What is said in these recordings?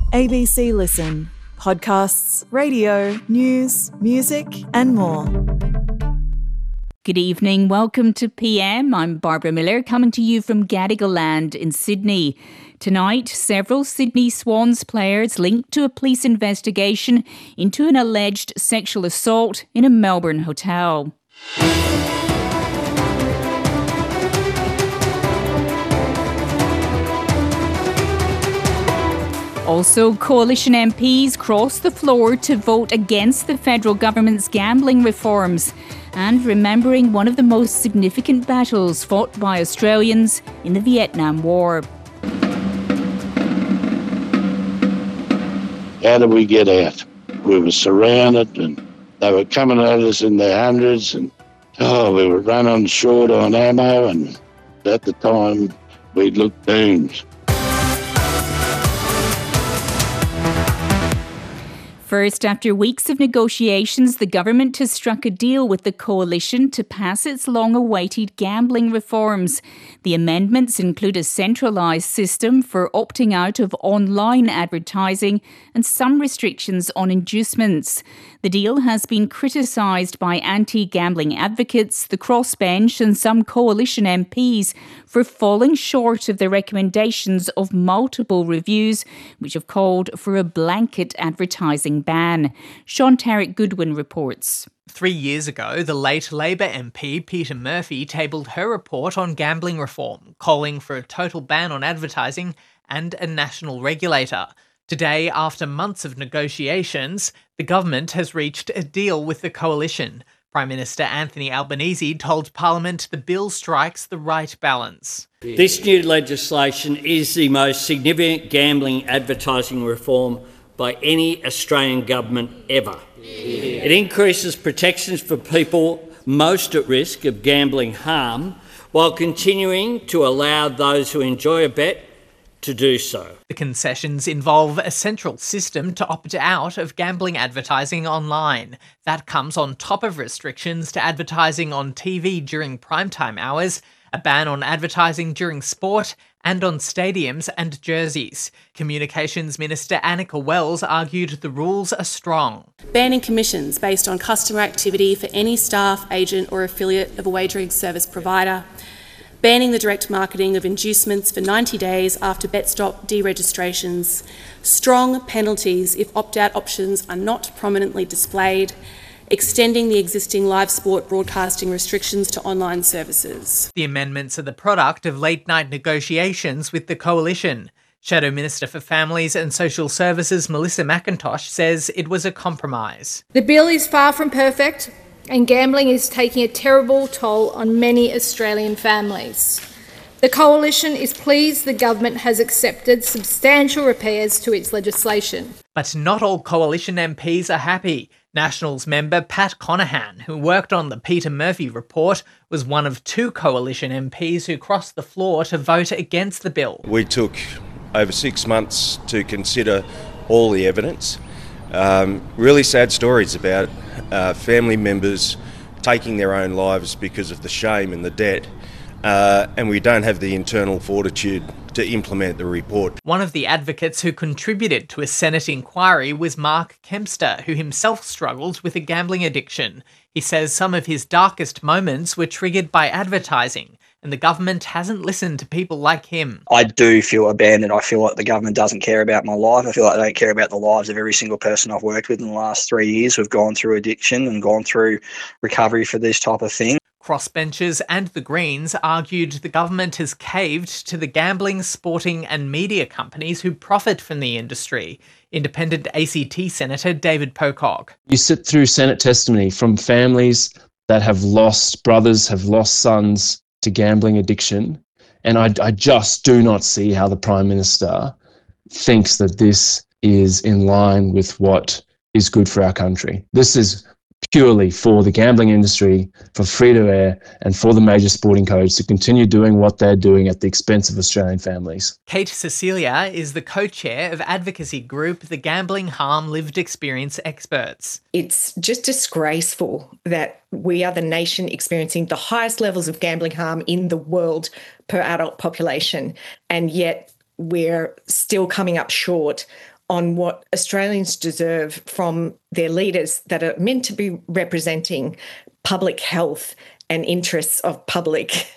ABC Listen. Podcasts, radio, news, music and more. Good evening. Welcome to PM. I'm Barbara Miller, coming to you from Gadigal Land in Sydney. Tonight, several Sydney Swans players linked to a police investigation into an alleged sexual assault in a Melbourne hotel. Also, Coalition MPs crossed the floor to vote against the federal government's gambling reforms and remembering one of the most significant battles fought by Australians in the Vietnam War. How did we get out? We were surrounded and they were coming at us in their hundreds and we were running short on ammo, and at the time we looked doomed. First, after weeks of negotiations, the government has struck a deal with the Coalition to pass its long-awaited gambling reforms. The amendments include a centralised system for opting out of online advertising and some restrictions on inducements. The deal has been criticised by anti-gambling advocates, the crossbench and some Coalition MPs for falling short of the recommendations of multiple reviews, which have called for a blanket advertising ban. Sean Tarrant Goodwin reports. 3 years ago, the late Labor MP Peter Murphy tabled her report on gambling reform, calling for a total ban on advertising and a national regulator. Today, after months of negotiations, the government has reached a deal with the Coalition. Prime Minister Anthony Albanese told Parliament the bill strikes the right balance. This new legislation is the most significant gambling advertising reform by any Australian government ever. It increases protections for people most at risk of gambling harm while continuing to allow those who enjoy a bet to do so. The concessions involve a central system to opt out of gambling advertising online. That comes on top of restrictions to advertising on TV during primetime hours, a ban on advertising during sport, and on stadiums and jerseys. Communications Minister Annika Wells argued the rules are strong. Banning commissions based on customer activity for any staff, agent or affiliate of a wagering service provider. Banning the direct marketing of inducements for 90 days after BetStop deregistrations. Strong penalties if opt-out options are not prominently displayed. Extending the existing live sport broadcasting restrictions to online services. The amendments are the product of late-night negotiations with the Coalition. Shadow Minister for Families and Social Services Melissa McIntosh says it was a compromise. The bill is far from perfect, and gambling is taking a terrible toll on many Australian families. The Coalition is pleased the government has accepted substantial repairs to its legislation. But not all Coalition MPs are happy. Nationals member Pat Conahan, who worked on the Peter Murphy report, was one of two Coalition MPs who crossed the floor to vote against the bill. We took over 6 months to consider all the evidence. Really sad stories about family members taking their own lives because of the shame and the debt, and we don't have the internal fortitude to implement the report. One of the advocates who contributed to a Senate inquiry was Mark Kempster, who himself struggled with a gambling addiction. He says some of his darkest moments were triggered by advertising, and the government hasn't listened to people like him. I do feel abandoned. I feel like the government doesn't care about my life. I feel like they don't care about the lives of every single person I've worked with in the last 3 years who've gone through addiction and gone through recovery for this type of thing. Crossbenchers and the Greens argued the government has caved to the gambling, sporting and media companies who profit from the industry. Independent ACT Senator David Pocock. You sit through Senate testimony from families that have lost brothers, have lost sons to gambling addiction, and I just do not see how the Prime Minister thinks that this is in line with what is good for our country. This is purely for the gambling industry, for free-to-air and for the major sporting codes to continue doing what they're doing at the expense of Australian families. Kate Cecilia is the co-chair of advocacy group The Gambling Harm Lived Experience Experts. It's just disgraceful that we are the nation experiencing the highest levels of gambling harm in the world per adult population, and yet we're still coming up short on what Australians deserve from their leaders that are meant to be representing public health and interests of public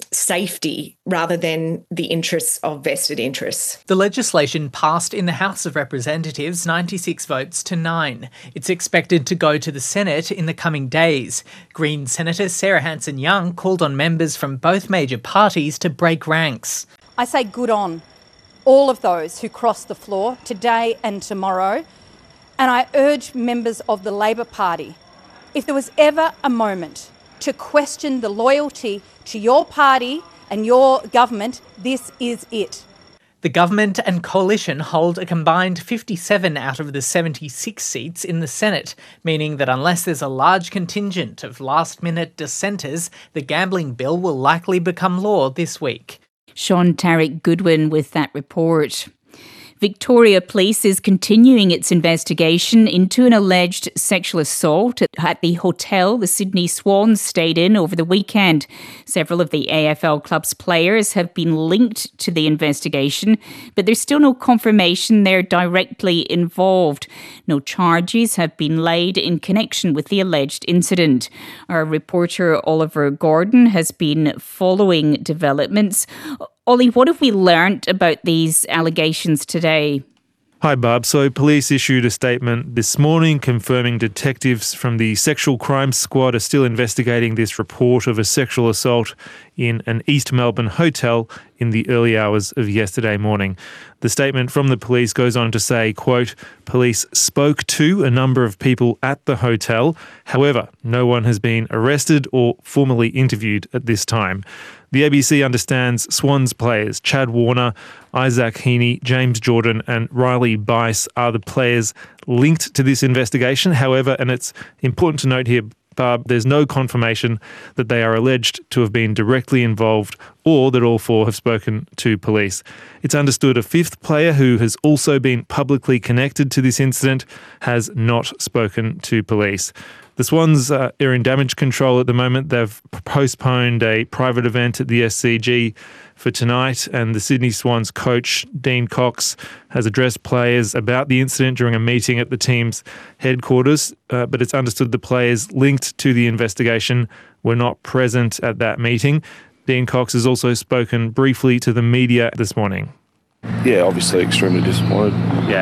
safety rather than the interests of vested interests. The legislation passed in the House of Representatives 96 votes to 9. It's expected to go to the Senate in the coming days. Green Senator Sarah Hanson-Young called on members from both major parties to break ranks. I say good on all of those who cross the floor today and tomorrow, and I urge members of the Labor Party, if there was ever a moment to question the loyalty to your party and your government, this is it. The government and coalition hold a combined 57 out of the 76 seats in the Senate, meaning that unless there's a large contingent of last-minute dissenters, the gambling bill will likely become law this week. Sean Tarek Goodwin with that report. Victoria Police is continuing its investigation into an alleged sexual assault at the hotel the Sydney Swans stayed in over the weekend. Several of the AFL club's players have been linked to the investigation, but there's still no confirmation they're directly involved. No charges have been laid in connection with the alleged incident. Our reporter Oliver Gordon has been following developments. Ollie, what have we learnt about these allegations today? Hi, Barb. So police issued a statement this morning confirming detectives from the Sexual Crimes Squad are still investigating this report of a sexual assault in an East Melbourne hotel in the early hours of yesterday morning. The statement from the police goes on to say, quote, police spoke to a number of people at the hotel. However, no one has been arrested or formally interviewed at this time. The ABC understands Swans players Chad Warner, Isaac Heaney, James Jordan and Riley Bice are the players linked to this investigation. However, and it's important to note here, Barb, there's no confirmation that they are alleged to have been directly involved or that all four have spoken to police. It's understood a fifth player who has also been publicly connected to this incident has not spoken to police. The Swans are in damage control at the moment. They've postponed a private event at the SCG for tonight, and the Sydney Swans coach, Dean Cox, has addressed players about the incident during a meeting at the team's headquarters, but it's understood the players linked to the investigation were not present at that meeting. Dean Cox has also spoken briefly to the media this morning. Yeah, obviously extremely disappointed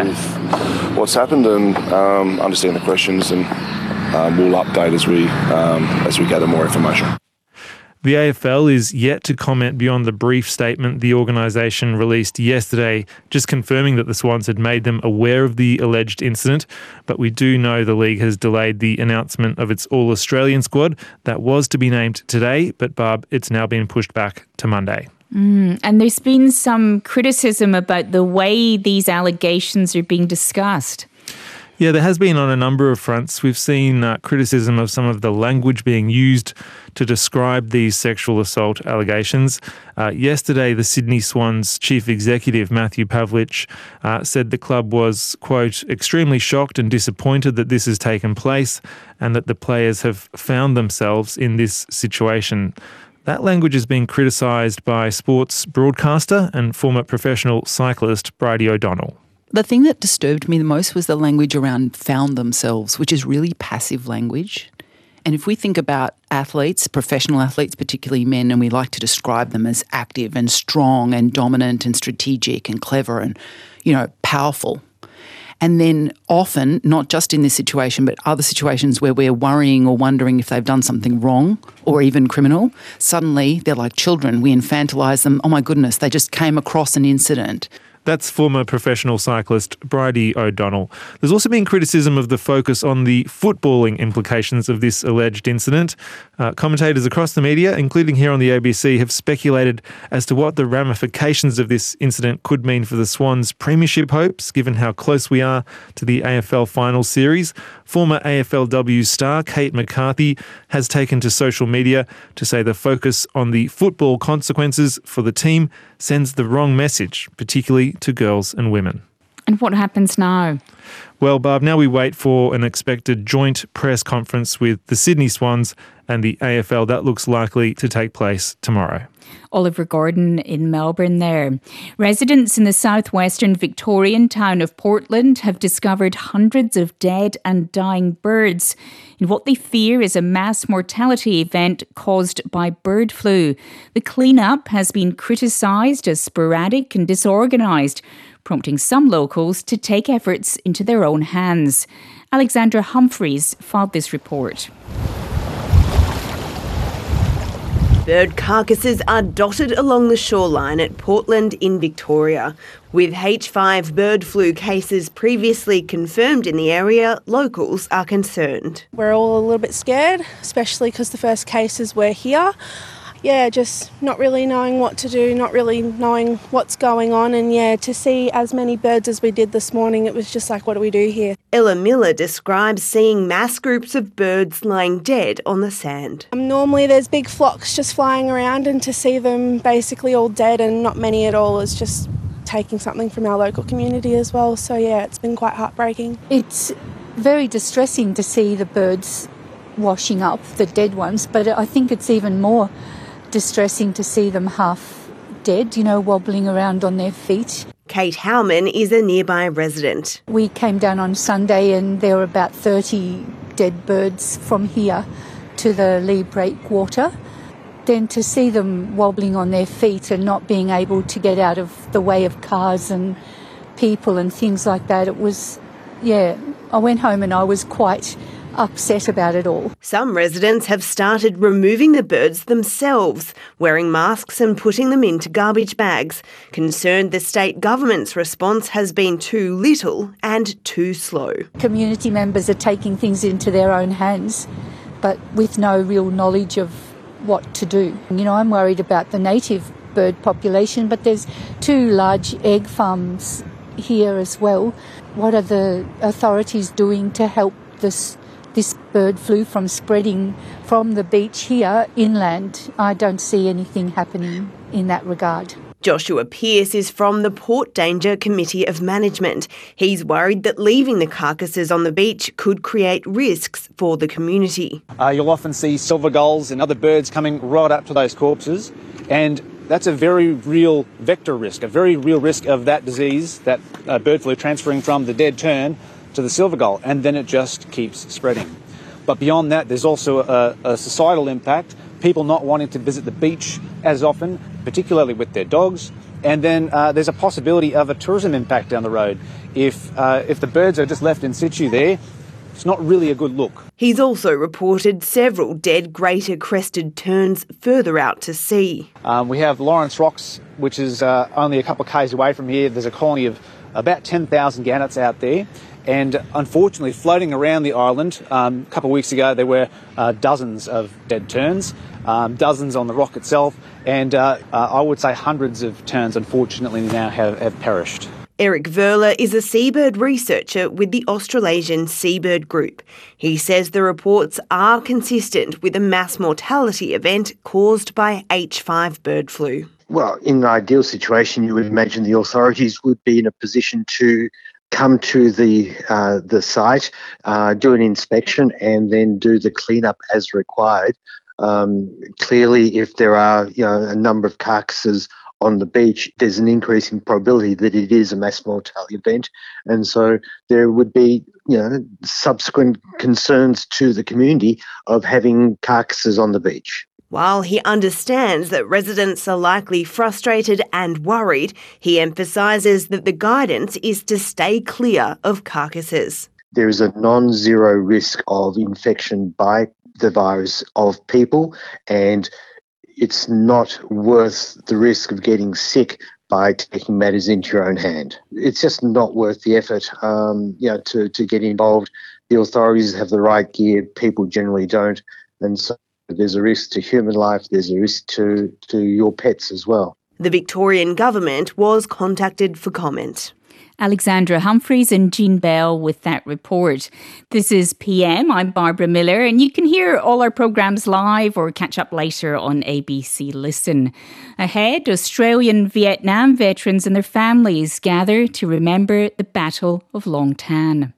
with what's happened and understand the questions and we'll update as we gather more information. The AFL is yet to comment beyond the brief statement the organisation released yesterday, just confirming that the Swans had made them aware of the alleged incident. But we do know the league has delayed the announcement of its All-Australian squad. That was to be named today, but Barb, it's now been pushed back to Monday. And there's been some criticism about the way these allegations are being discussed. Yeah, there has been on a number of fronts. We've seen criticism of some of the language being used to describe these sexual assault allegations. Yesterday, the Sydney Swans chief executive, Matthew Pavlich, said the club was, quote, extremely shocked and disappointed that this has taken place and that the players have found themselves in this situation. That language is being criticised by sports broadcaster and former professional cyclist Bridie O'Donnell. The thing that disturbed me the most was the language around found themselves, which is really passive language. And if we think about athletes, professional athletes, particularly men, and we like to describe them as active and strong and dominant and strategic and clever and, powerful. And then often, not just in this situation, but other situations where we're worrying or wondering if they've done something wrong or even criminal, suddenly they're like children. We infantilise them. Oh my goodness, they just came across an incident. That's former professional cyclist Bridie O'Donnell. There's also been criticism of the focus on the footballing implications of this alleged incident. Commentators across the media, including here on the ABC, have speculated as to what the ramifications of this incident could mean for the Swans' premiership hopes, given how close we are to the AFL final series. Former AFLW star Kate McCarthy has taken to social media to say the focus on the football consequences for the team sends the wrong message, particularly to girls and women. And what happens now? Well, Barb, now we wait for an expected joint press conference with the Sydney Swans and the AFL. That looks likely to take place tomorrow. Oliver Gordon in Melbourne there. Residents in the southwestern Victorian town of Portland have discovered hundreds of dead and dying birds in what they fear is a mass mortality event caused by bird flu. The clean-up has been criticised as sporadic and disorganised, prompting some locals to take efforts into their own hands. Alexandra Humphreys filed this report. Bird carcasses are dotted along the shoreline at Portland in Victoria. With H5 bird flu cases previously confirmed in the area, locals are concerned. We're all a little bit scared, especially because the first cases were here. Yeah, just not really knowing what to do, not really knowing what's going on. And yeah, to see as many birds as we did this morning, it was just like, what do we do here? Ella Miller describes seeing mass groups of birds lying dead on the sand. Normally there's big flocks just flying around, and to see them basically all dead and not many at all is just taking something from our local community as well. So yeah, it's been quite heartbreaking. It's very distressing to see the birds washing up, the dead ones, but I think it's even more distressing to see them half dead, wobbling around on their feet. Kate Howman is a nearby resident. We came down on Sunday and there were about 30 dead birds from here to the Lee Breakwater. Then to see them wobbling on their feet and not being able to get out of the way of cars and people and things like that, it was, I went home and I was quite upset about it all. Some residents have started removing the birds themselves, wearing masks and putting them into garbage bags, concerned the state government's response has been too little and too slow. Community members are taking things into their own hands, but with no real knowledge of what to do. I'm worried about the native bird population, but there's 2 large egg farms here as well. What are the authorities doing to help this bird flu from spreading from the beach here inland? I don't see anything happening in that regard. Joshua Pearce is from the Port Danger Committee of Management. He's worried that leaving the carcasses on the beach could create risks for the community. You'll often see silver gulls and other birds coming right up to those corpses, and that's a very real vector risk, a very real risk of that disease, that bird flu transferring from the dead tern to the silver gull, and then it just keeps spreading. But beyond that, there's also a societal impact, people not wanting to visit the beach as often, particularly with their dogs, and then there's a possibility of a tourism impact down the road. If the birds are just left in situ there, it's not really a good look. He's also reported several dead greater crested terns further out to sea. We have Lawrence Rocks, which is only a couple of k's away from here. There's a colony of about 10,000 gannets out there. And unfortunately, floating around the island, a couple of weeks ago, there were dozens of dead terns, dozens on the rock itself, and I would say hundreds of terns, unfortunately, now have perished. Eric Verler is a seabird researcher with the Australasian Seabird Group. He says the reports are consistent with a mass mortality event caused by H5 bird flu. Well, in an ideal situation, you would imagine the authorities would be in a position to come to the site, do an inspection, and then do the cleanup as required. Clearly, if there are a number of carcasses on the beach, there's an increasing probability that it is a mass mortality event, and so there would be subsequent concerns to the community of having carcasses on the beach. While he understands that residents are likely frustrated and worried, he emphasises that the guidance is to stay clear of carcasses. There is a non-zero risk of infection by the virus of people, and it's not worth the risk of getting sick by taking matters into your own hand. It's just not worth the effort to get involved. The authorities have the right gear, people generally don't, and so there's a risk to human life, there's a risk to your pets as well. The Victorian government was contacted for comment. Alexandra Humphreys and Jean Bell with that report. This is PM. I'm Barbara Miller, and you can hear all our programmes live or catch up later on ABC Listen. Ahead, Australian Vietnam veterans and their families gather to remember the Battle of Long Tan.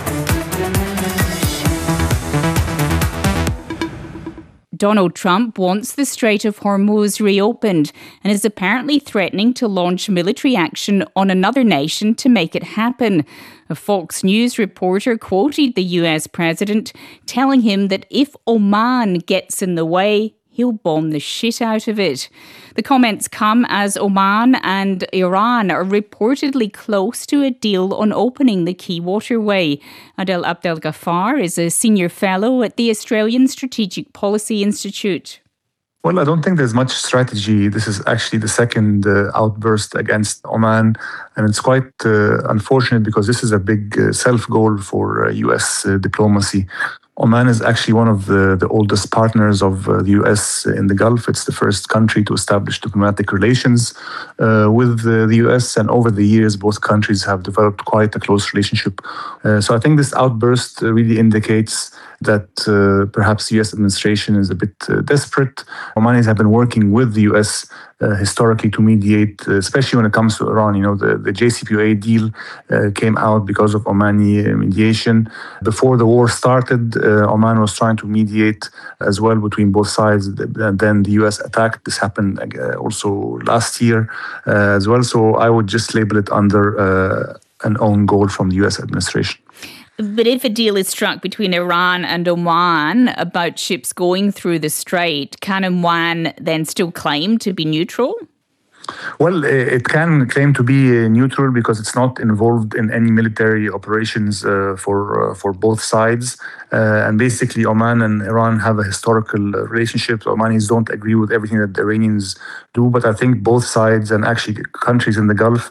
Donald Trump wants the Strait of Hormuz reopened and is apparently threatening to launch military action on another nation to make it happen. A Fox News reporter quoted the US president, telling him that if Oman gets in the way, he'll bomb the shit out of it. The comments come as Oman and Iran are reportedly close to a deal on opening the key waterway. Adel Abdel Ghaffar is a senior fellow at the Australian Strategic Policy Institute. Well, I don't think there's much strategy. This is actually the second outburst against Oman, and it's quite unfortunate because this is a big self-goal for US diplomacy. Oman is actually one of the oldest partners of the US in the Gulf. It's the first country to establish diplomatic relations with the US, and over the years, both countries have developed quite a close relationship. So I think this outburst really indicates that perhaps the US administration is a bit desperate. Omanis have been working with the US historically to mediate, especially when it comes to Iran. You know, the JCPOA deal came out because of Omani mediation. Before the war started, Oman was trying to mediate as well between both sides, and then the US attacked. This happened also last year as well. So I would just label it under an own goal from the US administration. But if a deal is struck between Iran and Oman about ships going through the strait, can Oman then still claim to be neutral? Well, it can claim to be neutral because it's not involved in any military operations for both sides. And basically, Oman and Iran have a historical relationship. Omanis don't agree with everything that the Iranians do, but I think both sides and actually countries in the Gulf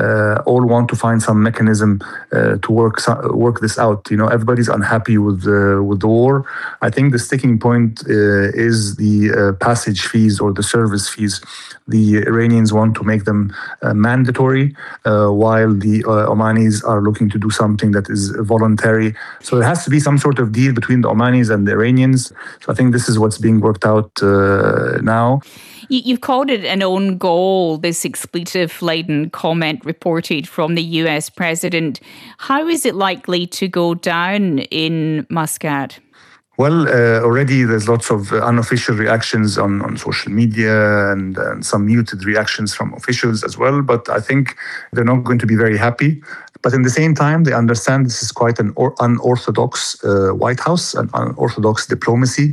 all want to find some mechanism to work this out. You know, everybody's unhappy with the war. I think the sticking point is the passage fees or the service fees. The Iranians want to make them mandatory, while the Omanis are looking to do something that is voluntary. So there has to be some sort of deal between the Omanis and the Iranians. So I think this is what's being worked out now. You've called it an own goal, this expletive-laden comment reported from the US president. How is it likely to go down in Muscat? Well, already there's lots of unofficial reactions on social media and some muted reactions from officials as well. But I think they're not going to be very happy. But in the same time, they understand this is quite an unorthodox White House, an unorthodox diplomacy.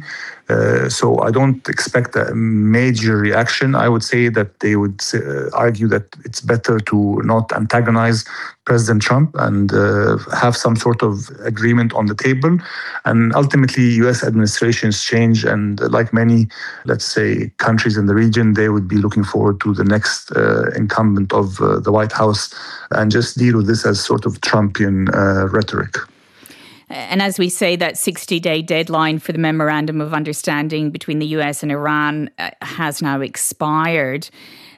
So I don't expect a major reaction. I would say that they would argue that it's better to not antagonize President Trump and have some sort of agreement on the table. And ultimately, U.S. administrations change. And like many, let's say, countries in the region, they would be looking forward to the next incumbent of the White House and just deal with this as sort of Trumpian rhetoric. And as we say, that 60-day deadline for the Memorandum of Understanding between the US and Iran has now expired.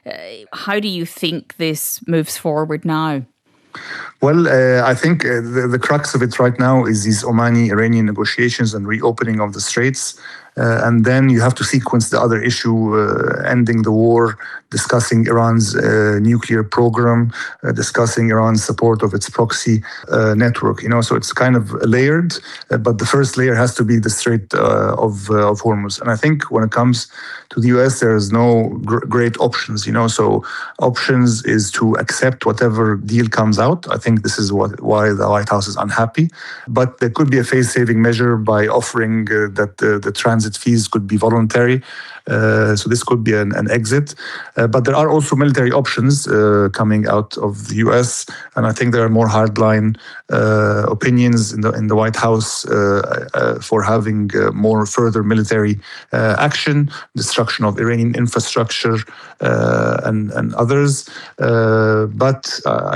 How do you think this moves forward now? Well, I think the crux of it right now is these Omani-Iranian negotiations and reopening of the straits. And then you have to sequence the other issue, ending the war, discussing Iran's nuclear program, discussing Iran's support of its proxy network. You know, so it's kind of layered, but the first layer has to be the Strait of Hormuz. And I think when it comes to the US, there is no great options. You know, so options is to accept whatever deal comes out. I think this is why the White House is unhappy. But there could be a phase-saving measure by offering that the transit fees could be voluntary. So this could be an exit. But there are also military options coming out of the US. And I think there are more hardline opinions in the White House for having more further military action, destruction of Iranian infrastructure and others. But I think this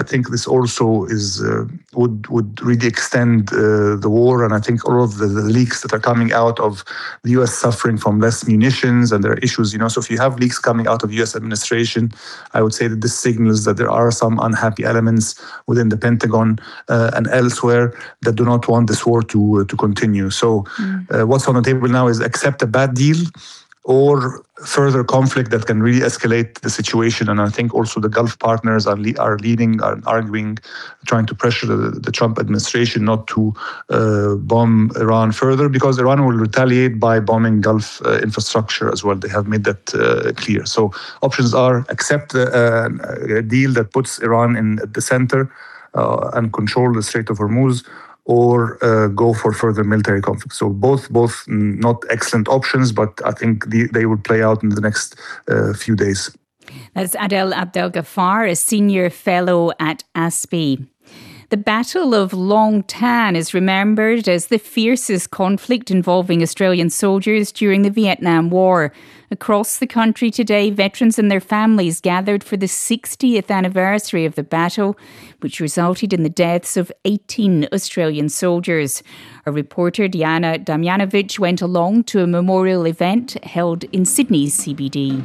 also would really extend the war. And I think all of the leaks that are coming out of the U.S. suffering from less munitions, and there are issues, so if you have leaks coming out of U.S. administration, I would say that this signals that there are some unhappy elements within the Pentagon and elsewhere that do not want this war to continue. So what's on the table now is accept a bad deal or further conflict that can really escalate the situation. And I think also the Gulf partners are leading, are arguing, trying to pressure the Trump administration not to bomb Iran further, because Iran will retaliate by bombing Gulf infrastructure as well. They have made that clear. So options are accept a deal that puts Iran in the center and control the Strait of Hormuz, or go for further military conflict. So both not excellent options, but I think they will play out in the next few days. That's Adel Abdelgafar, a senior fellow at ASPI. The Battle of Long Tan is remembered as the fiercest conflict involving Australian soldiers during the Vietnam War. Across the country today, veterans and their families gathered for the 60th anniversary of the battle, which resulted in the deaths of 18 Australian soldiers. Our reporter Diana Damjanovic went along to a memorial event held in Sydney's CBD.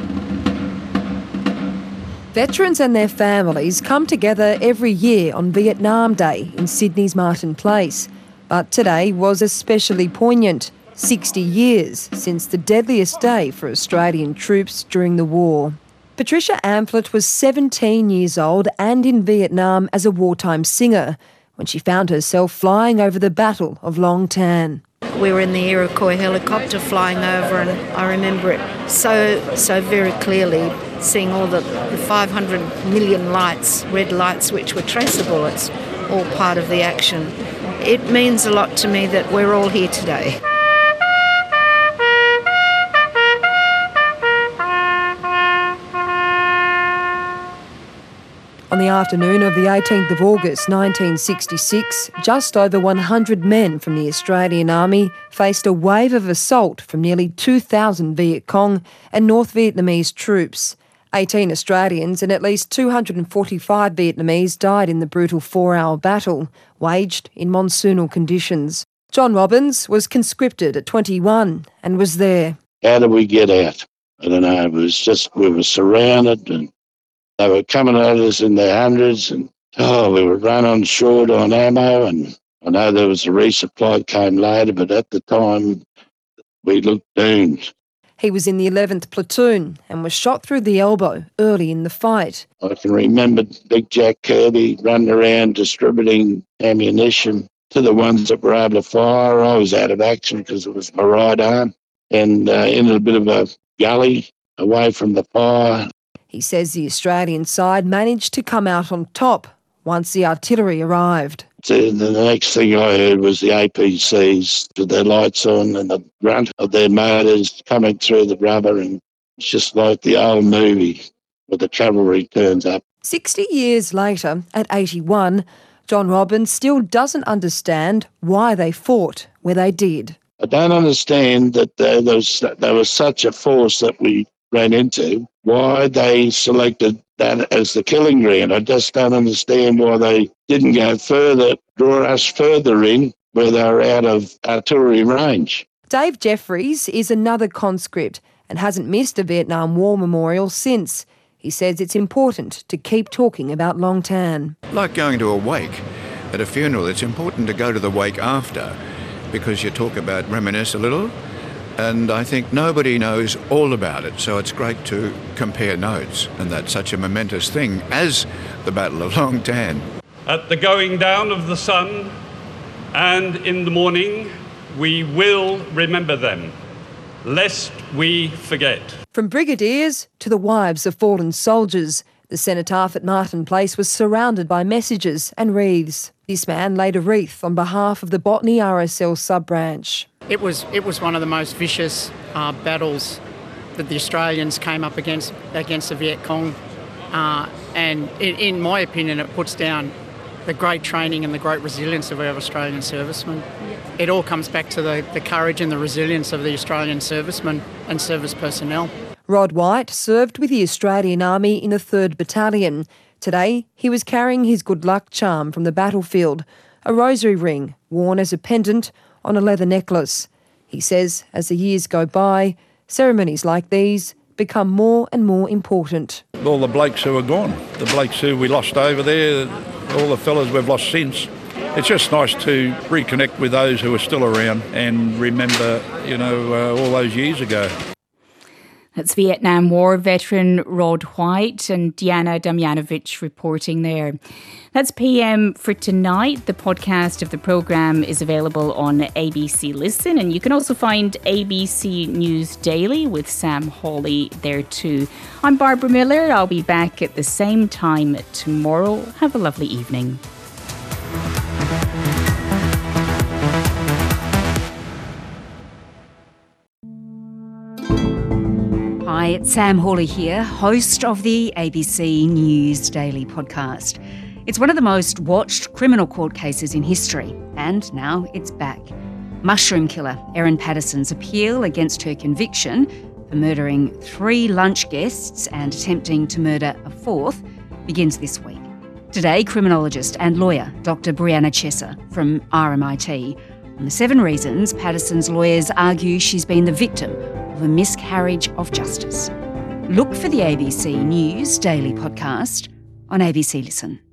Veterans and their families come together every year on Vietnam Day in Sydney's Martin Place. But today was especially poignant. 60 years since the deadliest day for Australian troops during the war. Patricia Amphlett was 17 years old and in Vietnam as a wartime singer when she found herself flying over the Battle of Long Tan. We were in the Iroquois helicopter flying over, and I remember it so very clearly, seeing all the 500 million lights, red lights, which were tracer bullets, all part of the action. It means a lot to me that we're all here today. On the afternoon of the 18th of August 1966, just over 100 men from the Australian Army faced a wave of assault from nearly 2,000 Viet Cong and North Vietnamese troops. 18 Australians and at least 245 Vietnamese died in the brutal 4-hour battle, waged in monsoonal conditions. John Robbins was conscripted at 21 and was there. How did we get out? I don't know. It was just, we were surrounded and they were coming at us in their hundreds, and we were running short on ammo, and I know there was a resupply came later, but at the time we looked doomed. He was in the 11th platoon and was shot through the elbow early in the fight. I can remember Big Jack Kirby running around distributing ammunition to the ones that were able to fire. I was out of action because it was my right arm, and in a bit of a gully away from the fire. He says the Australian side managed to come out on top once the artillery arrived. So the next thing I heard was the APCs with their lights on and the grunt of their motors coming through the rubber, and it's just like the old movie where the cavalry turns up. 60 years later, at 81, John Robbins still doesn't understand why they fought where they did. I don't understand that there was such a force that we ran into, why they selected that as the killing ground. I just don't understand why they didn't go further, draw us further in where they were out of artillery range. Dave Jeffries is another conscript and hasn't missed a Vietnam War memorial since. He says it's important to keep talking about Long Tan. Like going to a wake at a funeral, it's important to go to the wake after, because you talk about, reminisce a little, and I think nobody knows all about it, so it's great to compare notes, and that's such a momentous thing as the Battle of Long Tan. At the going down of the sun and in the morning, we will remember them, lest we forget. From brigadiers to the wives of fallen soldiers, the cenotaph at Martin Place was surrounded by messages and wreaths. This man laid a wreath on behalf of the Botany RSL sub-branch. It was one of the most vicious battles that the Australians came up against the Viet Cong, and in my opinion it puts down the great training and the great resilience of our Australian servicemen. It all comes back to the courage and the resilience of the Australian servicemen and service personnel. Rod White served with the Australian Army in the 3rd Battalion. Today, he was carrying his good luck charm from the battlefield, a rosary ring worn as a pendant on a leather necklace. He says as the years go by, ceremonies like these become more and more important. All the blokes who are gone, the blokes who we lost over there, all the fellas we've lost since. It's just nice to reconnect with those who are still around and remember, all those years ago. That's Vietnam War veteran Rod White and Diana Damjanovic reporting there. That's PM for tonight. The podcast of the programme is available on ABC Listen, and you can also find ABC News Daily with Sam Hawley there too. I'm Barbara Miller. I'll be back at the same time tomorrow. Have a lovely evening. Hi, it's Sam Hawley here, host of the ABC News Daily podcast. It's one of the most watched criminal court cases in history, and now it's back. Mushroom killer Erin Patterson's appeal against her conviction for murdering 3 lunch guests and attempting to murder a 4th begins this week. Today, criminologist and lawyer Dr. Brianna Chesser from RMIT on the 7 reasons Patterson's lawyers argue she's been the victim of a miscarriage of justice. Look for the ABC News Daily podcast on ABC Listen.